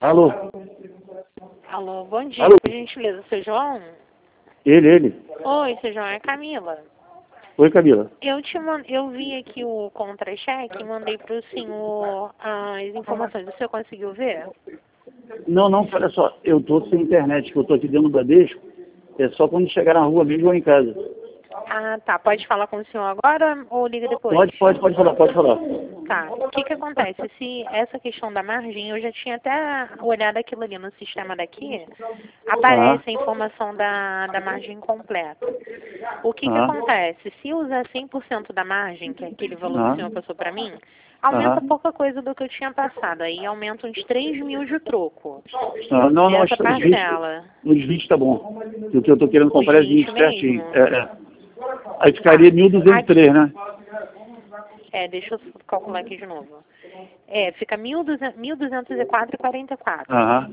Alô? Alô, bom dia, Alô? por gentileza, seu João? Ele. Oi, seu João, é Camila. Oi, Camila. Eu vi aqui o contra-cheque e mandei para o senhor as informações. O senhor conseguiu ver? Não, olha só, eu tô sem internet, que eu tô aqui dentro do Bradesco, é só quando chegar na rua mesmo ou em casa. Ah, tá. Pode falar com o senhor agora ou liga depois? Pode falar, pode falar. Tá. O que acontece? Se essa questão da margem, eu já tinha até olhado aquilo ali no sistema daqui, aparece a informação da margem completa. O que acontece? Se usar 100% da margem, que é aquele valor que o senhor passou para mim, aumenta pouca coisa do que eu tinha passado. Aí aumenta uns 3 mil de troco. Não, Essa parcela. os 20 tá bom. O que eu tô querendo comprar é 20 certinho. Mesmo? Aí ficaria 1.203, né? Deixa eu calcular aqui de novo. Fica 1.204,44.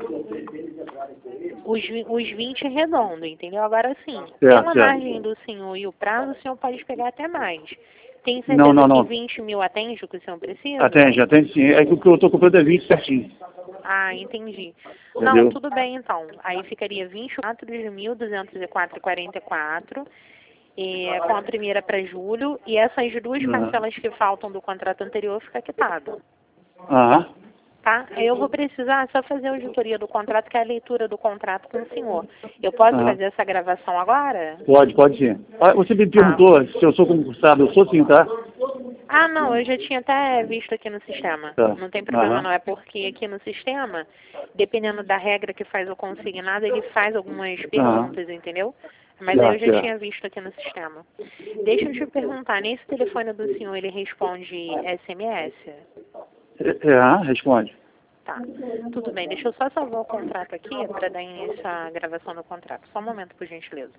Os 20 é redondo, entendeu? Agora sim, pela margem do senhor e o prazo, o senhor pode pegar até mais. Tem certeza que 20 mil atende o que o senhor precisa? Atende sim. É que o que eu tô comprando é 20 certinho. Ah, entendi. Entendeu? Não, tudo bem então. Aí ficaria 24 de 1.204,44. Com a primeira para julho, e essas duas parcelas que faltam do contrato anterior fica quitado. Tá? Eu vou precisar só fazer a auditoria do contrato, que é a leitura do contrato com o senhor. Eu posso fazer essa gravação agora? Pode sim. Você me perguntou se eu sou concursado, eu sou sim, tá? Ah, não, eu já tinha até visto aqui no sistema. Não tem problema não, é porque aqui no sistema, dependendo da regra que faz o consignado, ele faz algumas perguntas, entendeu? Mas aí eu já tinha visto aqui no sistema. Deixa eu te perguntar, nesse telefone do senhor ele responde SMS? Responde. Tá, tudo bem. Deixa eu só salvar o contrato aqui para dar início à gravação do contrato. Só um momento, por gentileza.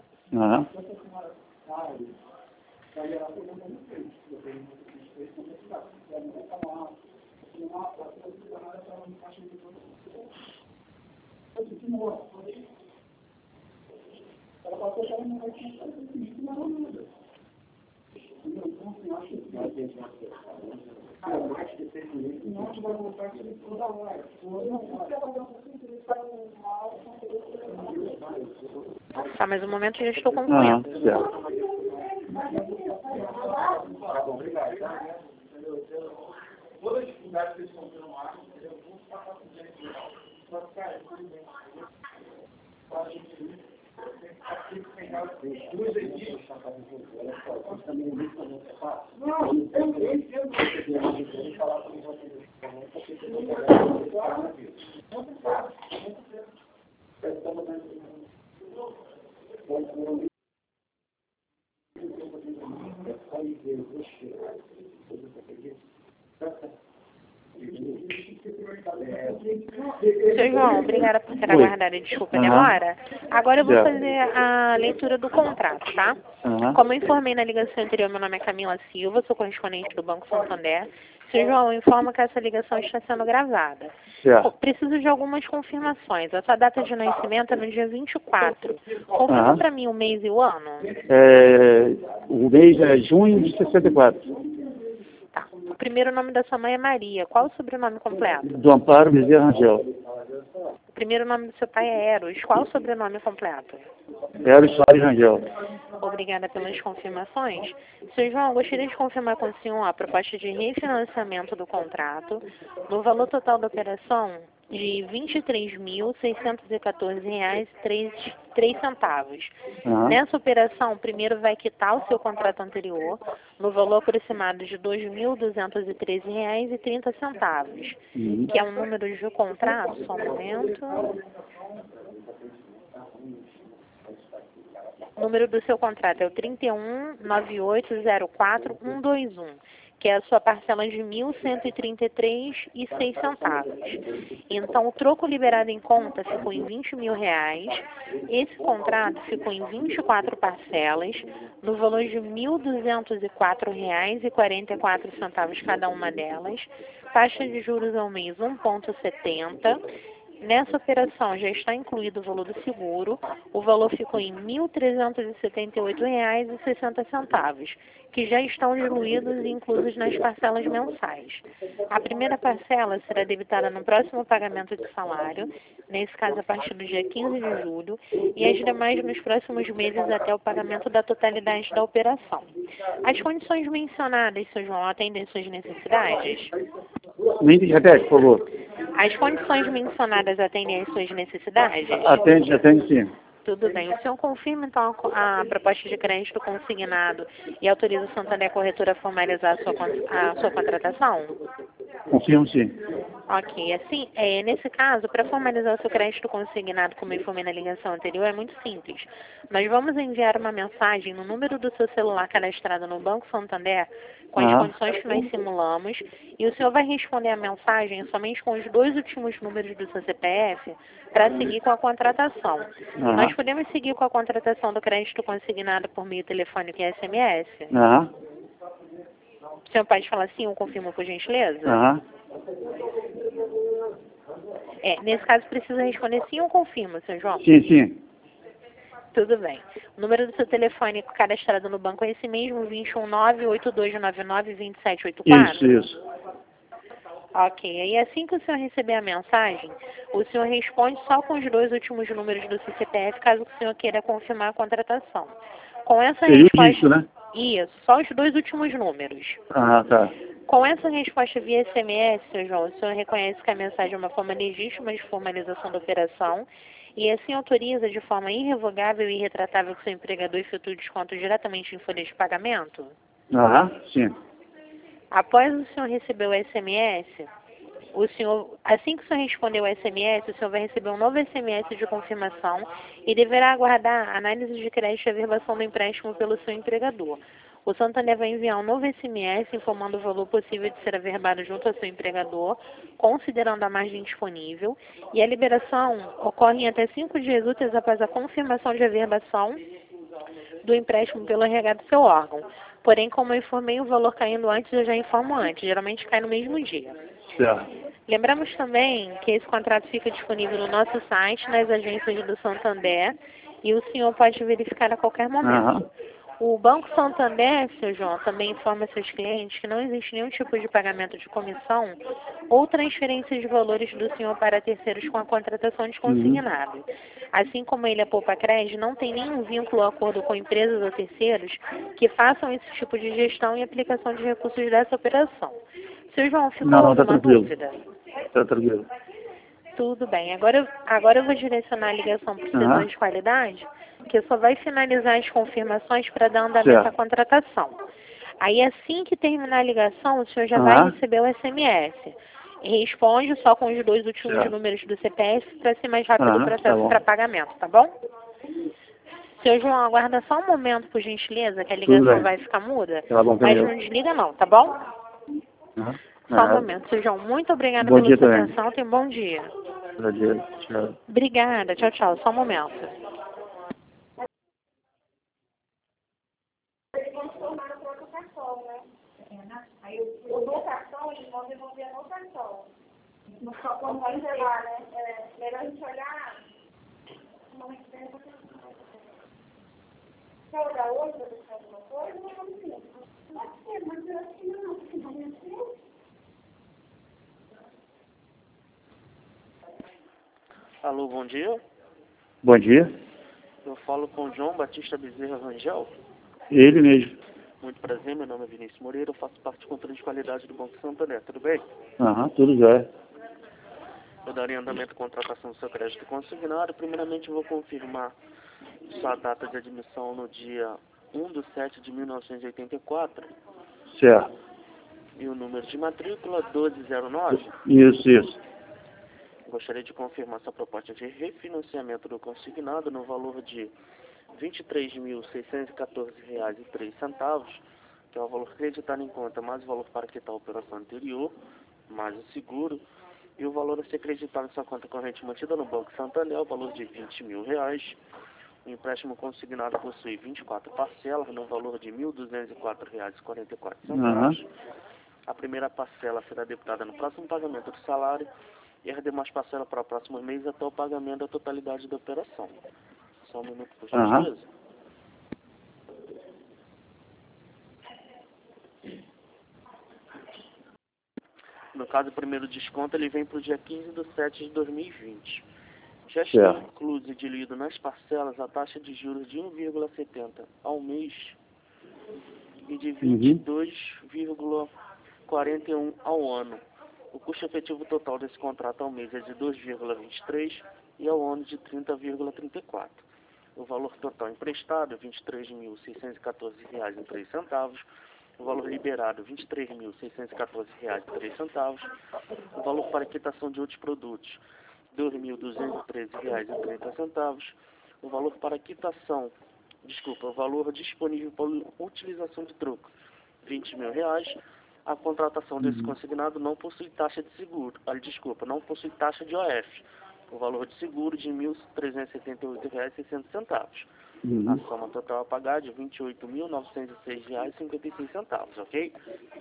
Tá, mas no momento já estou concluindo. Seu João, obrigada por ter aguardado e desculpa a demora. Agora eu vou fazer a leitura do contrato, tá? Como eu informei na ligação anterior, meu nome é Camila Silva, sou correspondente do Banco Santander. Seu João, informa que essa ligação está sendo gravada. Preciso de algumas confirmações. A sua data de nascimento é no dia 24. Confirma para mim o mês e o ano? O mês é junho de 64. Tá. O primeiro nome da sua mãe é Maria. Qual o sobrenome completo? Do Amparo Bezerra Rangel. O primeiro nome do seu pai é Eros. Qual o sobrenome completo? Eros Soares Rangel. Obrigada pelas confirmações. Sr. João, gostaria de confirmar com o senhor a proposta de refinanciamento do contrato no valor total da operação de R$ 23.614,03. Nessa operação, primeiro vai quitar o seu contrato anterior no valor aproximado de R$ 2.213,30, que é o número de contrato, só um momento. O número do seu contrato é o 319804.121, que é a sua parcela de R$ 1.133,06. Então, o troco liberado em conta ficou em R$ 20 mil. Esse contrato ficou em 24 parcelas, no valor de R$ 1.204,44 cada uma delas. Taxa de juros ao mês 1,70. Nessa operação já está incluído o valor do seguro, o valor ficou em R$ 1.378,60, que já estão diluídos e inclusos nas parcelas mensais. A primeira parcela será debitada no próximo pagamento de salário, nesse caso a partir do dia 15 de julho, e as demais nos próximos meses até o pagamento da totalidade da operação. As condições mencionadas, Sr. João, atendem suas necessidades? Repete, por favor. As condições mencionadas atendem às suas necessidades? Atende sim. Tudo bem. O senhor confirma, então, a proposta de crédito consignado e autoriza o Santander Corretora a formalizar a sua contratação? Confirmo sim. Ok. Assim, nesse caso, para formalizar o seu crédito consignado, como eu informei na ligação anterior, é muito simples. Nós vamos enviar uma mensagem no número do seu celular cadastrado no Banco Santander com as condições que nós simulamos, e o senhor vai responder a mensagem somente com os 2 últimos números do seu CPF para seguir com a contratação. Nós podemos seguir com a contratação do crédito consignado por meio telefônico e SMS? O senhor pode falar sim ou confirma, por gentileza? Nesse caso precisa responder sim ou confirma, Sr. João? Sim. Tudo bem. O número do seu telefone cadastrado no banco é esse mesmo, 219-8299-2784? Isso. Ok. Aí assim que o senhor receber a mensagem, o senhor responde só com os 2 últimos números do seu CPF, caso o senhor queira confirmar a contratação. Com essa resposta... Isso, né? Isso, só os 2 últimos números. Tá. Com essa resposta via SMS, Sr. João, o senhor reconhece que a mensagem é uma forma legítima de formalização da operação e assim autoriza de forma irrevogável e irretratável que seu empregador efetue o desconto diretamente em folha de pagamento? Sim. Após o senhor receber o SMS, assim que o senhor responder o SMS, o senhor vai receber um novo SMS de confirmação e deverá aguardar a análise de crédito e averbação do empréstimo pelo seu empregador. O Santander vai enviar um novo SMS informando o valor possível de ser averbado junto ao seu empregador, considerando a margem disponível, e a liberação ocorre em até 5 dias úteis após a confirmação de averbação do empréstimo pelo RH do seu órgão. Porém, como eu informei, o valor caindo antes, eu já informo antes. Geralmente cai no mesmo dia. Certo. Lembramos também que esse contrato fica disponível no nosso site, nas agências do Santander, e o senhor pode verificar a qualquer momento. O Banco Santander, Sr. João, também informa seus clientes que não existe nenhum tipo de pagamento de comissão ou transferência de valores do senhor para terceiros com a contratação de consignado. Assim como ele, a Poupa Crédito, não tem nenhum vínculo ou acordo com empresas ou terceiros que façam esse tipo de gestão e aplicação de recursos dessa operação. Sr. João, ficou alguma dúvida? Tá tranquilo. Tudo bem. Agora eu vou direcionar a ligação para o setor de qualidade, que só vai finalizar as confirmações para dar andamento à contratação. Aí, assim que terminar a ligação, o senhor já vai receber o SMS. E responde só com os 2 últimos números do CPF para ser mais rápido o processo para pagamento, tá bom? Seu João, aguarda só um momento, por gentileza, que a ligação vai ficar muda. Mas não desliga não, tá bom? Só um momento, seu João. Muito obrigada pela sua atenção. Tenha um bom dia. Bom dia. Tchau. Obrigada. Tchau. Só um momento. Eles vão formar no próprio cartão, né? Aí o do cartão, eles vão devolver no cartão. No cartão não vai lá, né? Melhor a gente olhar. Não é que tem essa questão. Quer olhar hoje para deixar alguma coisa? Não, sim. Pode ser, mas eu acho que não. Não é assim? Alô, bom dia. Bom dia. Eu falo com o João Batista Bezerra Rangel. Ele mesmo. Muito prazer, meu nome é Vinícius Moreira, eu faço parte do controle de qualidade do Banco Santander, tudo bem? Tudo jóia. Eu darei andamento à contratação do seu crédito consignado. Primeiramente, eu vou confirmar sua data de admissão no dia 1/7/1984. Certo. E o número de matrícula 1209. Isso. Gostaria de confirmar sua proposta de refinanciamento do consignado no valor de R$ 23.614,03, que é o valor creditado em conta, mais o valor para quitar a operação anterior, mais o seguro, e o valor a ser creditado em sua conta corrente mantida no Banco Santander, o valor de R$ 20.000. O empréstimo consignado possui 24 parcelas, no valor de R$ 1.204,44. A primeira parcela será debitada no próximo pagamento do salário, e as demais parcelas para o próximo mês até o pagamento da totalidade da operação. Só um minuto, por Aham. gentileza. No caso, o primeiro desconto ele vem para o dia 15/7/2020. Já está incluso e diluído nas parcelas a taxa de juros de 1,70 ao mês e de 22,41 ao ano. O custo efetivo total desse contrato ao mês é de 2,23 e ao ano de 30,34. O valor total emprestado é R$ 23.614,03. O valor liberado, R$ 23.614,03. O valor para quitação de outros produtos, R$ 2.213,30. O valor para quitação, o valor disponível para utilização de troco, R$ 20.000. A contratação desse consignado não possui taxa de seguro, não possui taxa de OF. O valor de seguro de R$ 1.378,60. A soma total a pagar de R$ 28.906,56, ok?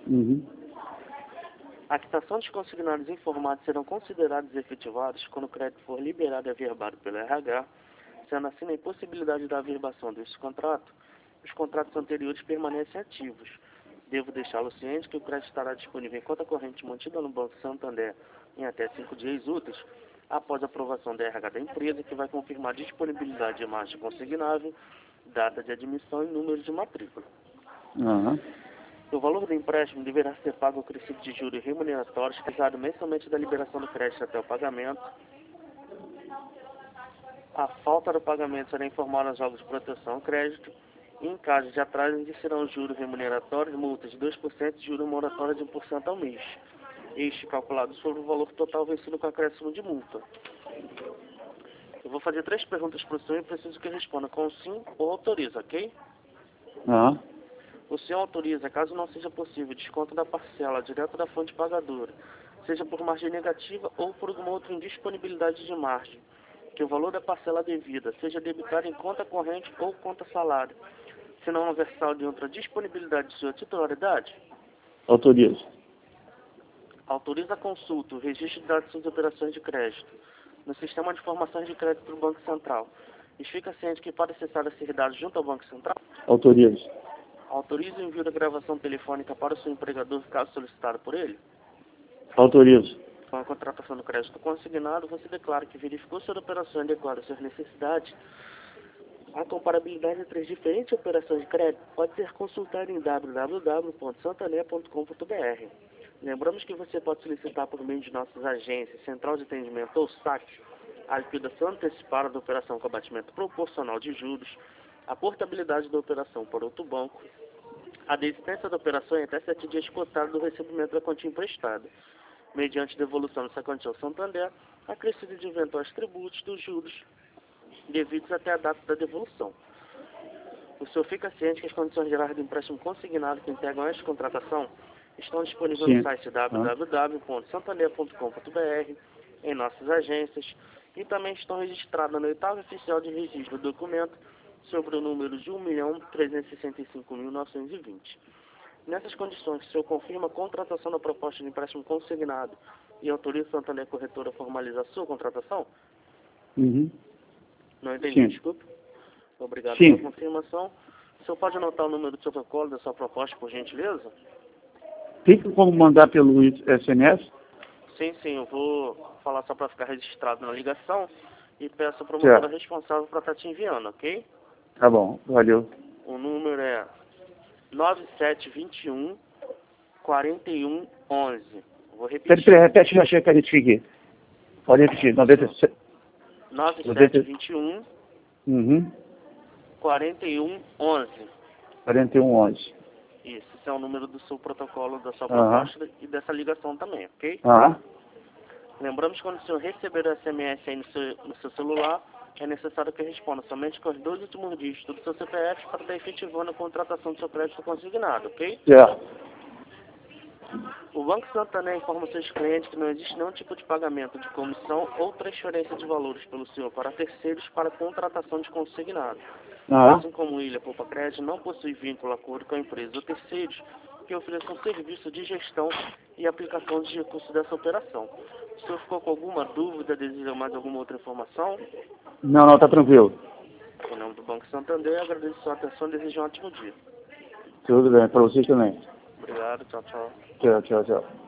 A quitação dos consignados informados serão considerados efetivados quando o crédito for liberado e averbado pelo RH, sendo assim a impossibilidade da averbação deste contrato, os contratos anteriores permanecem ativos. Devo deixá-lo ciente que o crédito estará disponível em conta corrente mantida no Banco Santander em até 5 dias úteis, após a aprovação da RH da empresa, que vai confirmar disponibilidade de margem consignável, data de admissão e número de matrícula. O valor do empréstimo deverá ser pago acrescido de juros remuneratórios, pesado mensalmente da liberação do crédito até o pagamento. A falta do pagamento será informada aos órgãos de proteção ao crédito. E, em caso de atraso, existirão juros remuneratórios, multas de 2% e juros moratórios de 1% ao mês. Este calculado sobre o valor total vencido com acréscimo de multa. Eu vou fazer 3 perguntas para o senhor e preciso que responda com sim ou autoriza, ok? O senhor autoriza, caso não seja possível, desconto da parcela direto da fonte pagadora, seja por margem negativa ou por alguma outra indisponibilidade de margem, que o valor da parcela devida seja debitado em conta corrente ou conta salário, se não houver saldo de outra disponibilidade de sua titularidade? Autoriza. Autoriza a consulta, o registro de dados de suas operações de crédito no Sistema de Informações de Crédito do Banco Central. E fica ciente que pode acessar esses dados junto ao Banco Central? Autoriza. Autoriza o envio da gravação telefônica para o seu empregador, caso solicitado por ele? Autoriza. Com a contratação do crédito consignado, você declara que verificou sua operação adequada às suas necessidades. A comparabilidade entre as diferentes operações de crédito pode ser consultada em www.santander.com.br. Lembramos que você pode solicitar por meio de nossas agências, Central de Atendimento ou SAC, a liquidação antecipada da operação com abatimento proporcional de juros, a portabilidade da operação para outro banco, a desistência da operação em até 7 dias cotados do recebimento da quantia emprestada, mediante devolução dessa quantia ao Santander, acrescido de eventuais tributos dos juros devidos até a data da devolução. O senhor fica ciente que as condições gerais do empréstimo consignado que integram esta contratação estão disponíveis no site www.santander.com.br, em nossas agências, e também estão registradas no 8º oficial de registro do documento sobre o número de 1.365.920. Nessas condições, o senhor confirma a contratação da proposta de empréstimo consignado e autoriza a Santander Corretora a formalizar a sua contratação? Não entendi, desculpe. Obrigado pela confirmação. O senhor pode anotar o número do seu protocolo da sua proposta, por gentileza? Tem como mandar pelo SMS? Sim, eu vou falar só para ficar registrado na ligação e peço a promotora responsável para estar te enviando, ok? Tá bom, valeu. O número é 9721 4111. Vou repetir. Peraí, repete, eu achei que a gente fique. Pode repetir, 97. 9721 4111. 4111. Isso, esse é o número do seu protocolo, da sua proposta e dessa ligação também, ok? Lembramos que quando o senhor receber o SMS aí no seu celular, é necessário que responda somente com os 2 últimos dígitos do seu CPF para estar efetivando a contratação do seu crédito consignado, ok? O Banco Santander informa seus clientes que não existe nenhum tipo de pagamento de comissão ou transferência de valores pelo senhor para terceiros para contratação de consignado. Assim como Ilha Poupa Crédito não possui vínculo, acordo com a empresa ou terceiros que ofereçam serviço de gestão e aplicação de recursos dessa operação. O senhor ficou com alguma dúvida, deseja mais alguma outra informação? Não, tá tranquilo. Em nome do Banco Santander, agradeço a sua atenção e desejo um ótimo dia. Tudo bem, para vocês também. Obrigado, tchau, tchau. Tchau.